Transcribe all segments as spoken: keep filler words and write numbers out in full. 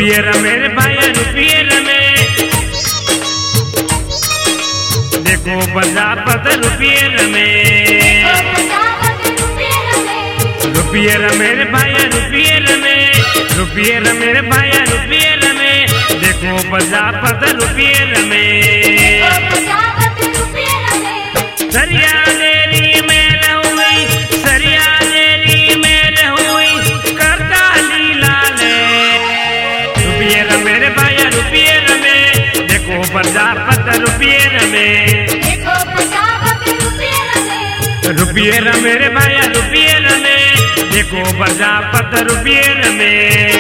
रुपये रमेर भाई रुपये रमे देखो प्रजापत रुपये रमे रुपये रमेर भाई रुपये रमे रुपये रमेर भाई रुपये रमे देखो प्रजापत रुपये रमे सरिया लेरी में रहुई सरिया लेरी में रहुई करता लीला ले रुपये रमेर भाई रुपये रमे देखो प्रजापत रुपये रमे रुपये रमेर भाई रुपये रमे देखो प्रजापत रुपये रमे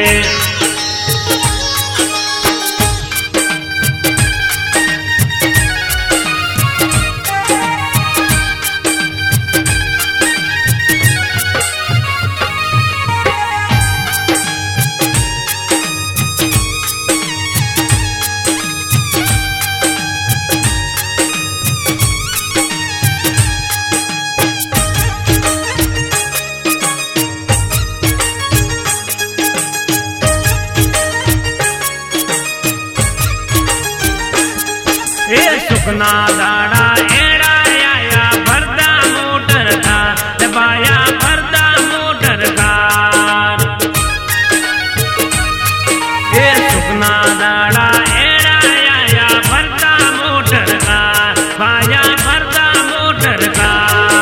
सुखना दाड़ा एड़ा आया भरदा मोटर का दबाया भरदा मोटर का ये सुखना दाड़ा एड़ा आया भरदा मोटर का बाया भरदा मोटर का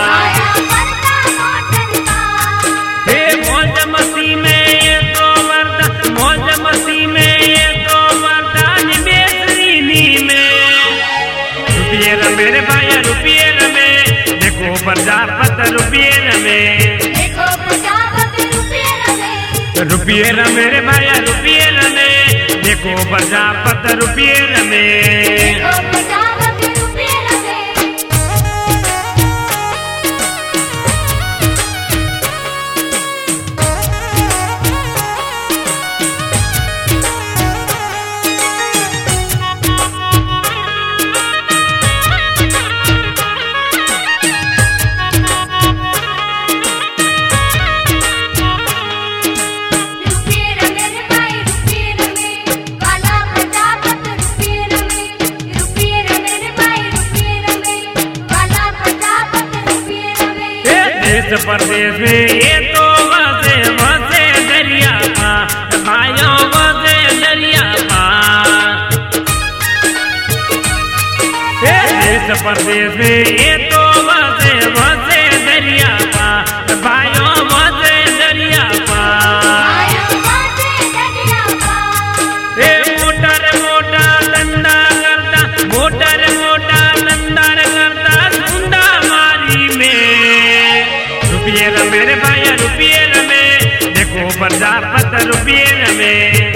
हे मौज मस्ती में ये तो वर्दा मौज मस्ती में ये तो वर्दा निमेसरी में रुपये रमेर भाई रुपये रमे देखो प्रजापत रुपये रमे रुपये रमेर भाई रुपये रमे देखो प्रजापत रुपये रमे देश परदेश में ये तो वसे वसे दरिया पा भाइयों वसे दरिया पा देश परदेश में ये तो वसे वसे दरिया पा भाइयों वसे दरिया पा ए मोटर मोटा लंडा करता मोटर मोटा लंडा करता सुंदा मारी में रुपये रमेर भाई रुपये रमे देखो प्रजापत रुपये रमे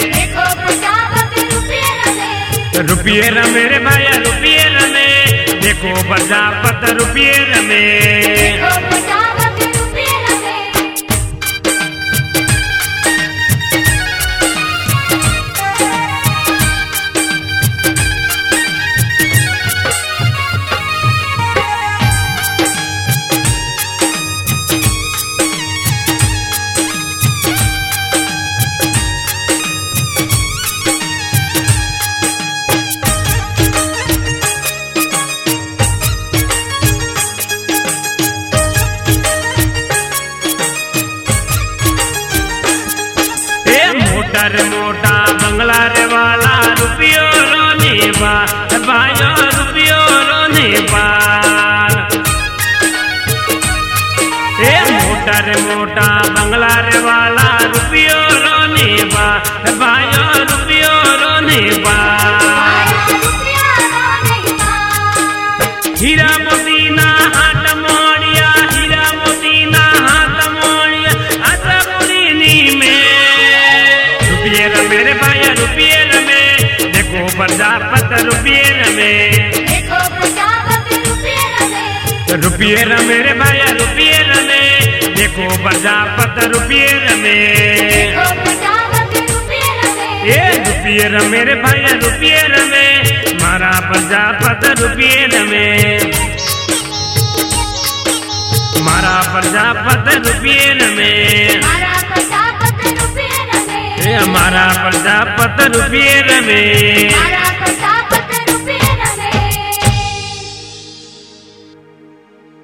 रुपये रमेर भाई रुपये रमे देखो प्रजापत रुपये रमे मोटर मोटा बंगला रे वाला रुपयो रोने बा भाइयों रुपयो रोने बा ए मोटर मोटा बंगला रे वाला रुपयो रोने बा भाइयों रुपयो रोने बा हीरा मोती ना हाथ मोड़िया हीरा मोती ना हाथ मोड़िया असपुरी में रुपये रमेर भाई रुपये रमे देखो प्रजापत रुपये रमे रुपये रमेर भाई रुपये रमे देखो प्रजापत रुपये रमे ये रुपये रमेर भाई रुपये रमे मारा प्रजापत रुपये रमे मारा प्रजापत रुपये रमे हमारा प्रजापत रुपये रवे।